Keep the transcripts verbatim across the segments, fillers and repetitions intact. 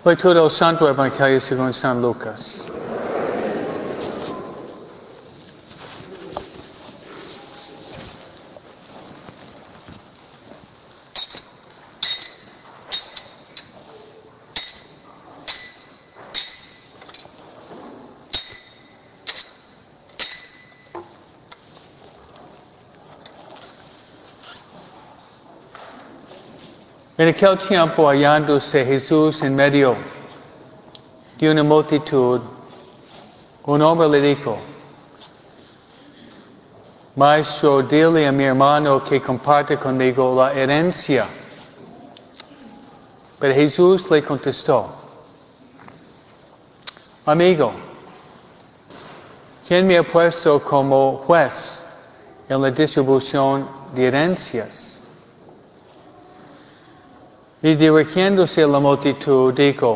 Lectura del Santo Evangelio según San Lucas. En aquel tiempo, hallándose Jesús en medio de una multitud, un hombre le dijo: Maestro, dile a mi hermano que comparte conmigo la herencia. Pero Jesús le contestó: Amigo, ¿quién me ha puesto como juez en la distribución de herencias? Y dirigiéndose a la multitud, dijo: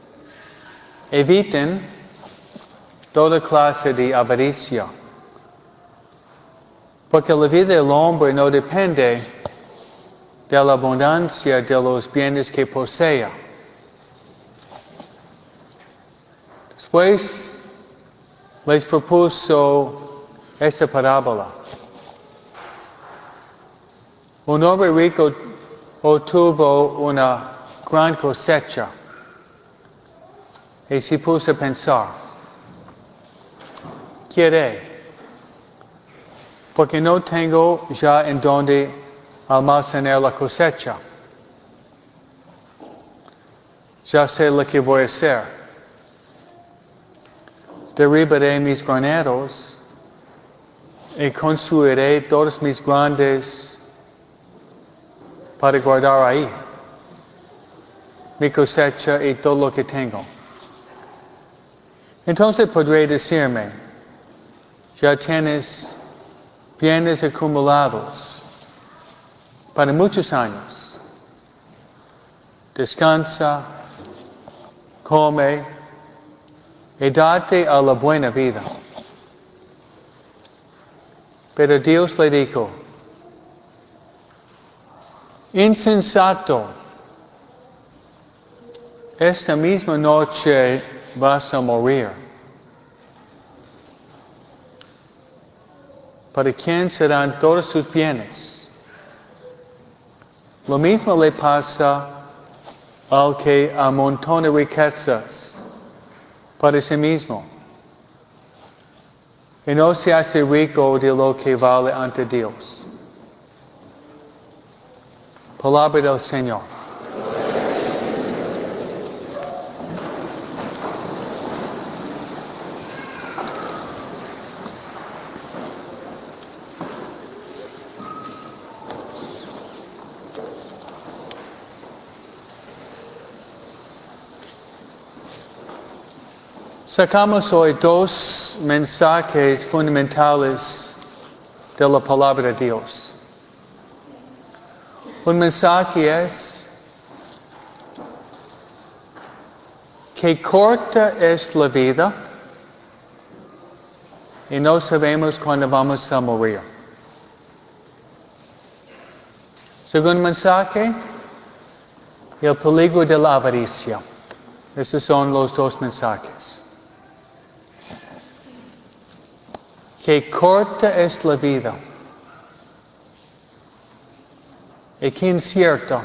Eviten toda clase de avaricia, porque la vida del hombre no depende de la abundancia de los bienes que posea. Después les propuso esta parábola. Un hombre rico obtuvo una gran cosecha y se puso a pensar: ¿qué haré? Porque no tengo ya en dónde almacenar la cosecha. Ya sé lo que voy a hacer. Derribaré mis graneros y construiré todos mis grandes para guardar ahí mi cosecha y todo lo que tengo. Entonces podré decirme: ya tienes bienes acumulados para muchos años. Descansa, come y date a la buena vida. Pero Dios le dijo: Insensato, esta misma noche vas a morir. ¿Para quién serán todos sus bienes? Lo mismo le pasa al que amontona riquezas para sí mismo y no se hace rico de lo que vale ante Dios. Palabra del Señor. Sacamos hoy dos mensajes fundamentales de la palabra de Dios. Un mensaje es que corta es la vida y no sabemos cuándo vamos a morir. Segundo mensaje, el peligro de la avaricia. Esos son los dos mensajes. Que corta es la vida y que incierta.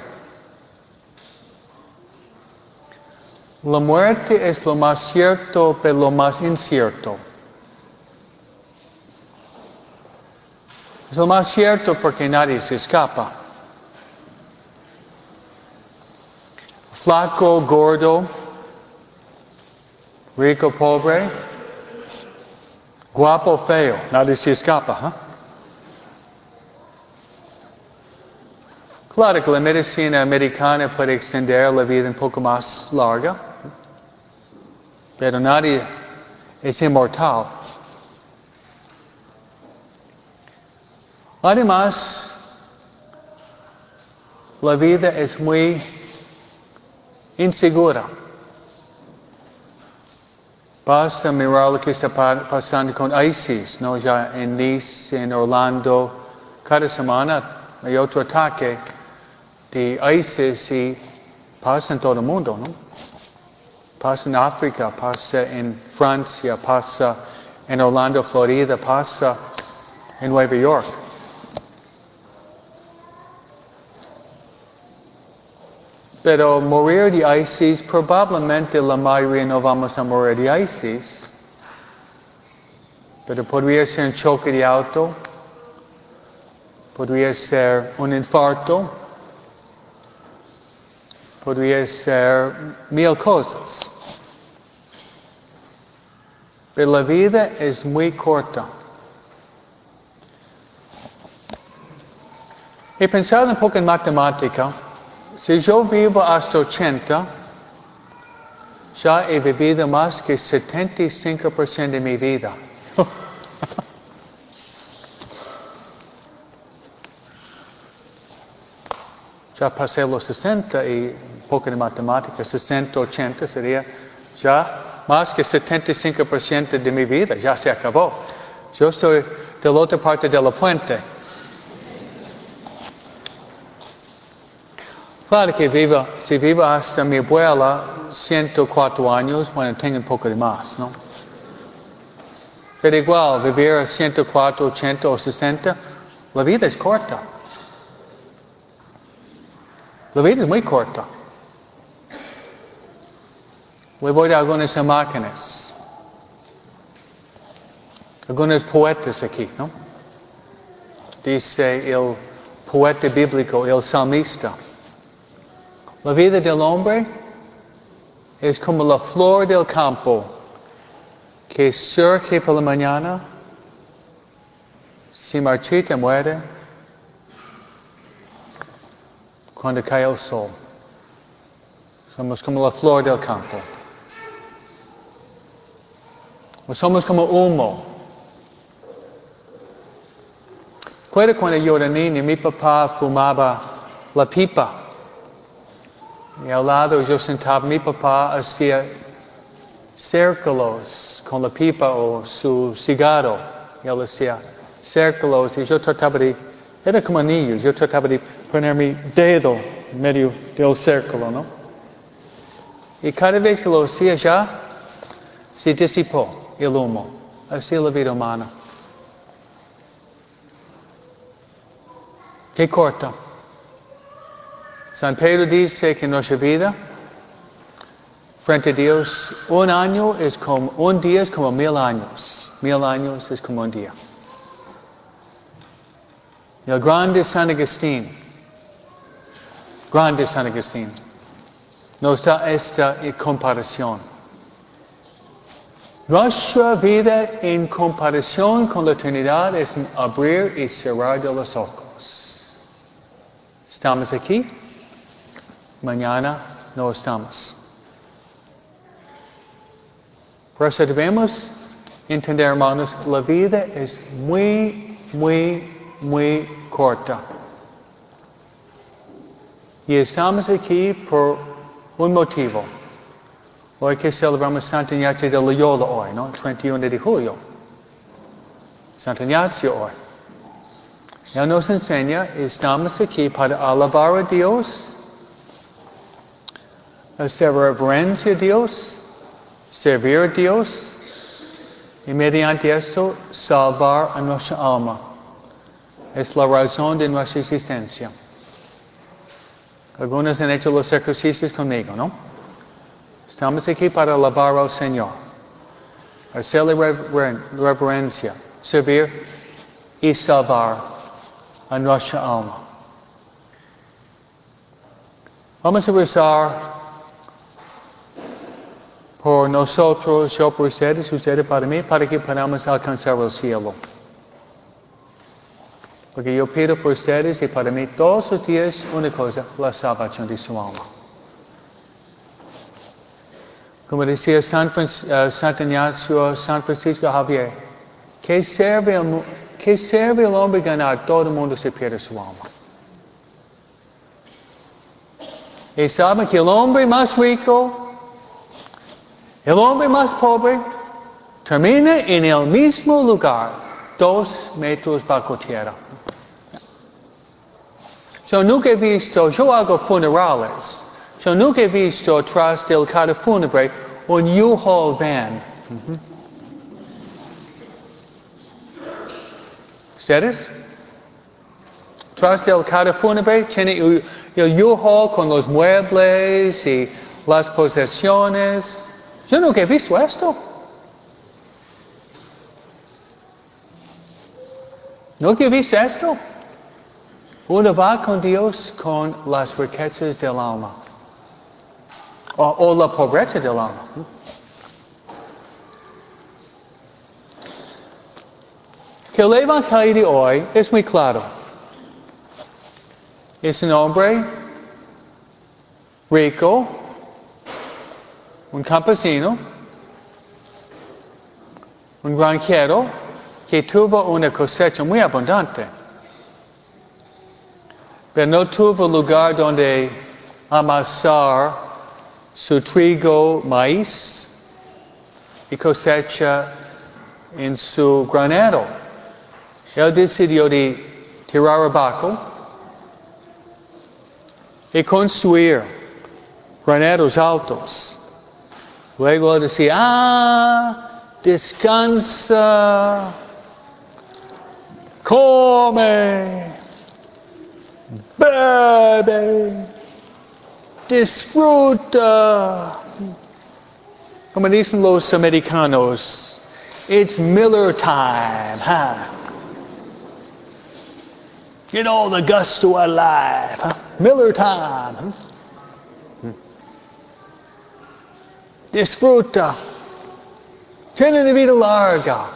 La muerte es lo más cierto, pero lo más incierto. Es lo más cierto porque nadie se escapa. Flaco, gordo, rico, pobre, guapo, feo, nadie se escapa. ¿eh? Claro que la medicina americana puede extender la vida un poco más larga, pero nadie es inmortal. Además, la vida es muy insegura. Basta mirar lo que está pasando con ISIS, ¿no? Ya en Nice, en Orlando, cada semana hay otro ataque de ISIS y pasa en todo el mundo, ¿no? pasa en África, pasa en Francia, pasa en Orlando, Florida, pasa en Nueva York. Pero morir de ISIS, probablemente la mayoría no vamos a morir de ISIS. Pero podría ser un choque de auto, podría ser un infarto, podría ser mil cosas. Pero la vida es muy corta. He pensado un poco en matemática. Si yo vivo hasta ochenta, ya he vivido más que setenta y cinco por ciento de mi vida. Ya pasé los sesenta y un poco de matemática, sesenta, ochenta sería ya más que setenta y cinco por ciento de mi vida, ya se acabó. Yo soy de la otra parte de la puente. Claro que viva, si vivo hasta mi abuela, ciento cuatro años, bueno, tengo un poco de más, ¿no? Pero igual, vivir a ciento cuatro, ochenta o sesenta, la vida es corta. La vida es muy corta. Le voy a dar algunas imágenes. Algunos poetas aquí, ¿no? Dice el poeta bíblico, el salmista. La vida del hombre es como la flor del campo que surge por la mañana, se marchita, muere cuando cae el sol. Somos como la flor del campo. O somos como humo. Recuerdo cuando yo era niño, mi papá fumaba la pipa. Y al lado yo sentaba, mi papá hacía círculos con la pipa o su cigarro. Y él hacía círculos y yo trataba de, era como niño, yo trataba de poner mi dedo en medio del círculo, ¿no? Y cada vez que lo hacía ya, se disipó el humo. Así es la vida humana. Qué corta. San Pedro dice que nuestra vida, frente a Dios, un año es como, un día es como mil años. Mil años es como un día. Y el grande San Agustín, grande San Agustín, nos da esta comparación. Nuestra vida en comparación con la eternidad es un abrir y cerrar de los ojos. Estamos aquí. Mañana no estamos. Por eso debemos entender, hermanos, la vida es muy, muy, muy corta. Y estamos aquí por un motivo. Hoy que celebramos Santa Ignacia de Loyola hoy, ¿no? treinta y uno de julio. Santa Ignacia hoy. Él nos enseña, estamos aquí para alabar a Dios, hacer reverencia a Dios, servir a Dios y mediante esto salvar a nuestra alma. Es la razón de nuestra existencia. Algunos han hecho los ejercicios conmigo, ¿no? Estamos aquí para alabar al Señor, hacerle reverencia, servir y salvar a nuestra alma. Vamos a rezar por nosotros, yo por ustedes, ustedes para mí, para que podamos alcanzar el cielo. Porque yo pido por ustedes y para mí todos los días una cosa, la salvación de su alma. Como decía San Franc- uh, Santo Ignacio, San Francisco Javier, ¿qué sirve, el, ¿qué sirve el hombre ganar todo el mundo si pierde su alma? Y saben que el hombre más rico, el hombre más pobre termina en el mismo lugar, dos metros bajo tierra. Yo nunca he visto, yo hago funerales, yo nunca he visto atrás del carro fúnebre un U-Haul van. Uh-huh. ¿Ustedes? Tras del carro fúnebre tiene el U-Haul con los muebles y las posesiones. Yo nunca he visto esto. ¿Nunca he visto esto? Uno va con Dios con las riquezas del alma. O, o la pobreza del alma. Que el Evangelio de hoy es muy claro. Es un hombre rico, un campesino, un granjero que tuvo una cosecha muy abundante, pero no tuvo lugar donde amasar su trigo, maíz y cosecha en su granero. Él decidió de tirar abajo y construir graneros altos. Luego él decía, ah, descansa, come, bebe, disfruta. Como dicen los americanos, it's Miller time, huh? Get all the gusto alive, huh? Miller time. Huh? Disfruta. Tiene una vida larga.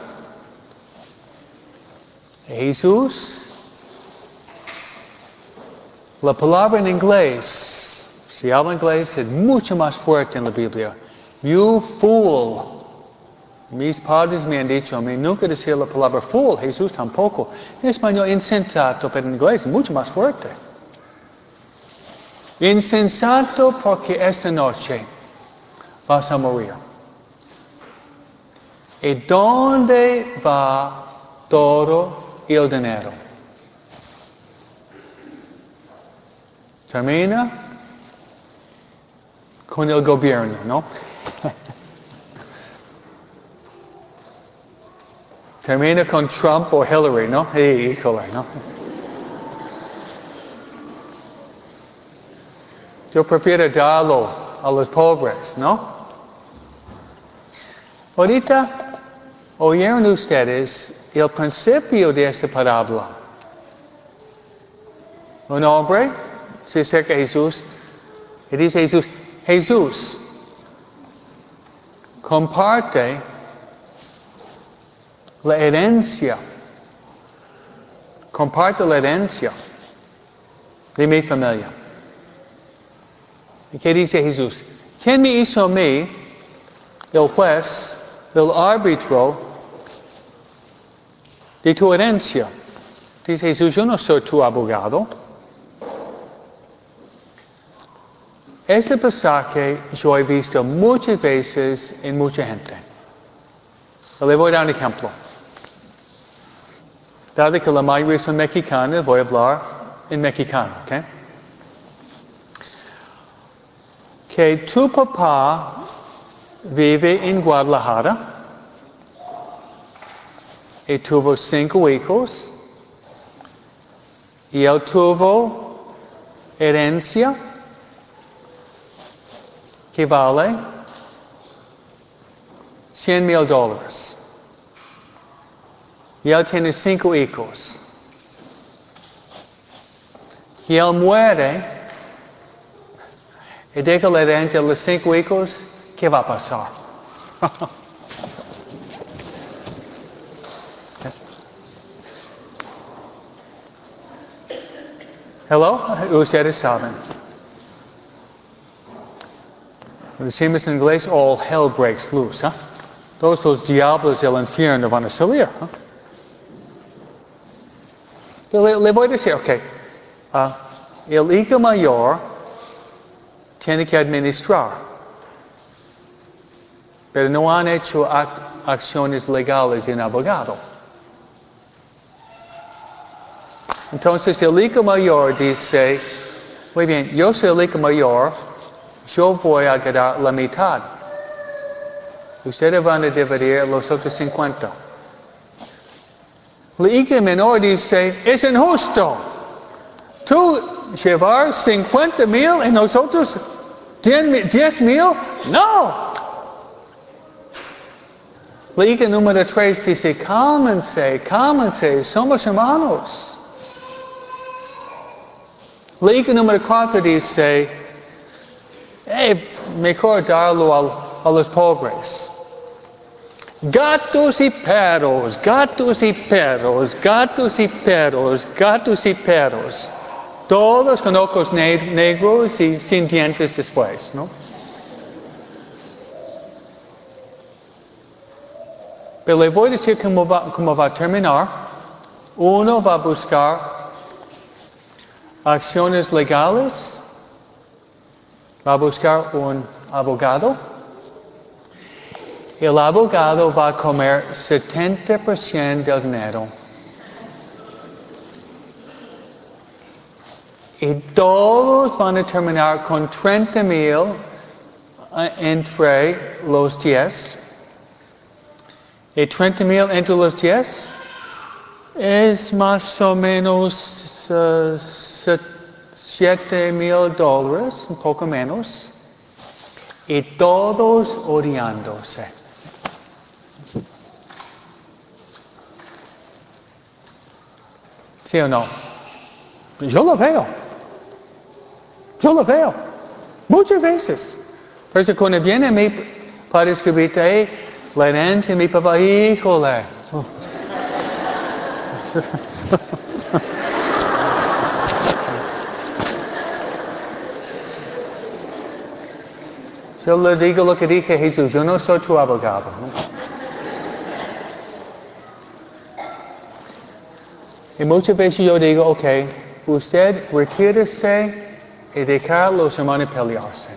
Jesús, la palabra en inglés, si habla inglés, es mucho más fuerte en la Biblia. You fool. Mis padres me han dicho a mí nunca decir la palabra fool. Jesús tampoco. En español, insensato, pero en inglés es mucho más fuerte. Insensato porque esta noche vas a morir. ¿Y dónde va todo el dinero? Termina con el gobierno, ¿no? Termina con Trump o Hillary, ¿no? Híjole, ¿no? Yo prefiero darlo a los pobres, ¿no? Ahorita, oyeron ustedes el principio de esta parábola. Un hombre se acerca a Jesús y dice Jesús, Jesús, comparte la herencia, comparte la herencia de mi familia. ¿Y qué dice Jesús? ¿Quién me hizo a mí, el juez, el árbitro de tu herencia? Dice Jesús, yo no soy tu abogado. Este pasaje yo he visto muchas veces en mucha gente. Le voy a dar un ejemplo. Dado que la mayoría son mexicanos, voy a hablar en mexicano, ¿ok? Que tu papá vive en Guadalajara y tuvo cinco hijos y él tuvo herencia que vale cien mil dólares. Y él tiene cinco hijos. Y él muere y deja la herencia a los cinco hijos. ¿Qué va a pasar? Hello, ustedes saben. Decimos en inglés, all hell breaks loose. ¿eh? Todos los diablos del infierno van a salir. ¿eh? Le, le voy a decir, ok, uh, el hijo mayor tiene que administrar, pero no han hecho ac acciones legales en abogado. Entonces el hijo mayor dice, muy bien, yo soy el hijo mayor, yo voy a ganar la mitad. Ustedes van a dividir los otros cincuenta. La hija menor dice, es injusto. Tú llevar cincuenta mil y nosotros diez mil. No. La hija número tres dice, cálmense, cálmense, somos hermanos. La hija número cuatro dice, hey, mejor darlo al, a los pobres. Gatos y perros, gatos y perros, gatos y perros, gatos y perros. Todos con ojos ne- negros y sin dientes después, ¿no? Pero le voy a decir cómo va, cómo va a terminar. Uno va a buscar acciones legales, va a buscar un abogado. El abogado va a comer setenta por ciento del dinero. Y todos van a terminar con treinta mil entre los diez. Y treinta mil entre los diez es más o menos uh, siete mil dólares, un poco menos. Y todos odiándose. ¿Sí o no? Yo lo veo. Yo lo veo. Muchas veces. Por eso cuando viene a mí para escribirte, hey, la herencia de mi papá, híjole. Yo le digo lo que dije a Jesús, yo no soy tu abogado. ¿No? Y muchas veces yo digo, ok, usted retírese y dejar a los hermanos pelearse.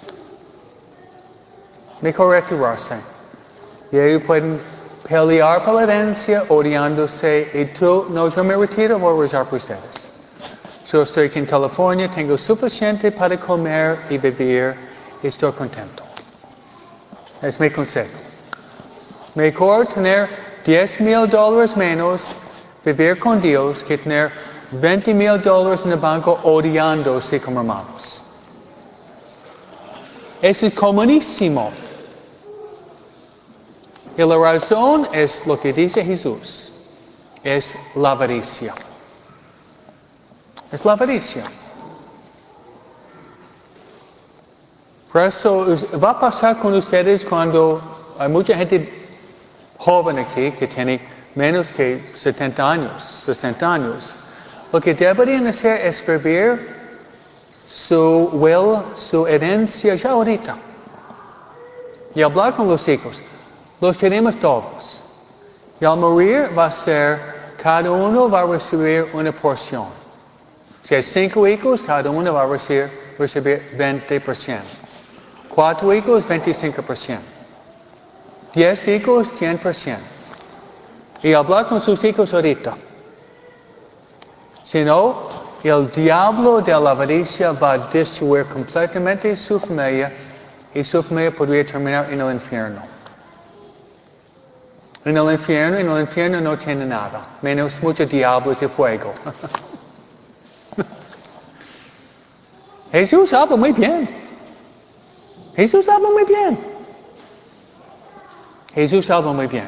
Mejor retirarse. Y ellos pueden pelear por la herencia, odiándose, y tú, no, yo me retiro, voy a rezar por ustedes. Yo estoy aquí en California, tengo suficiente para comer y vivir, y estoy contento. Es mi consejo. Mejor tener diez mil dólares menos, vivir con Dios, que tener veinte mil dólares en el banco odiándose como hermanos. Eso es comunísimo. Y la razón es lo que dice Jesús. Es la avaricia. Es la avaricia. Por eso va a pasar con ustedes cuando hay mucha gente joven aquí que tiene menos que setenta años, sesenta años. Lo que deberían hacer es escribir su will, su herencia ya ahorita. Y hablar con los hijos. Los queremos todos. Y al morir va a ser, cada uno va a recibir una porción. Si hay cinco hijos, cada uno va a recibir, recibir veinte por ciento. Cuatro hijos, veinticinco por ciento. Diez hijos, cien por ciento. Y hablar con sus hijos ahorita. Si no, el diablo de la avaricia va a destruir completamente su familia y su familia podría terminar en el infierno. En el infierno, en el infierno no tiene nada, menos muchos diablos y fuego. Jesús habla muy bien. Jesús habla muy bien. Jesús habla muy bien.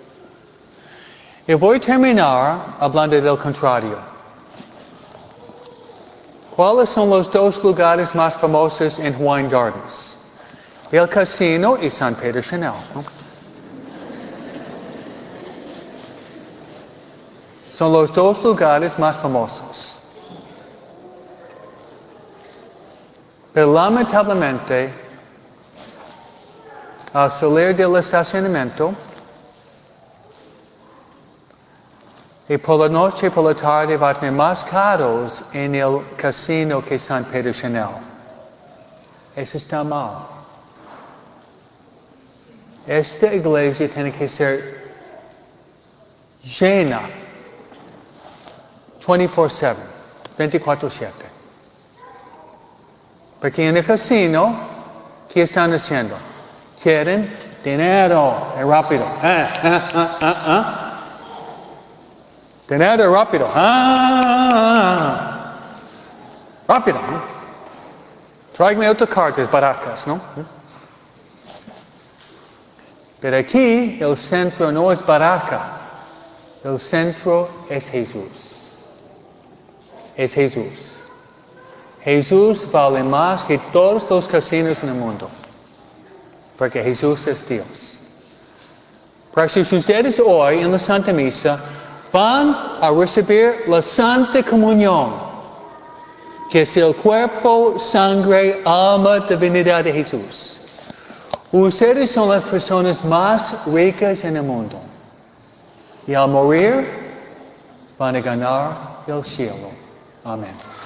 Y voy a terminar hablando del contrario. ¿Cuáles son los dos lugares más famosos en Hawaiian Gardens? El casino y San Pedro Chanel, ¿no? Son los dos lugares más famosos. Pero lamentablemente, al salir del estacionamiento, y por la noche y por la tarde va a tener más carros en el casino que San Pedro Chanel. Eso está mal. Esta iglesia tiene que ser llena veinticuatro siete, veinticuatro siete. Porque en el casino, ¿qué están haciendo? Quieren Dinero, es rápido. Ah, ah, ah, ah, ah. Dinero, rápido. Ah, rápido. ¿No? Tráigame otras cartas baracas, ¿no? Pero aquí el centro no es baraca. El centro es Jesús. Es Jesús. Jesús vale más que todos los casinos en el mundo. Porque Jesús es Dios. Por eso ustedes hoy en la Santa Misa van a recibir la Santa Comunión, que es el cuerpo, sangre, alma, divinidad de Jesús. Ustedes son las personas más ricas en el mundo. Y al morir van a ganar el cielo. Amén.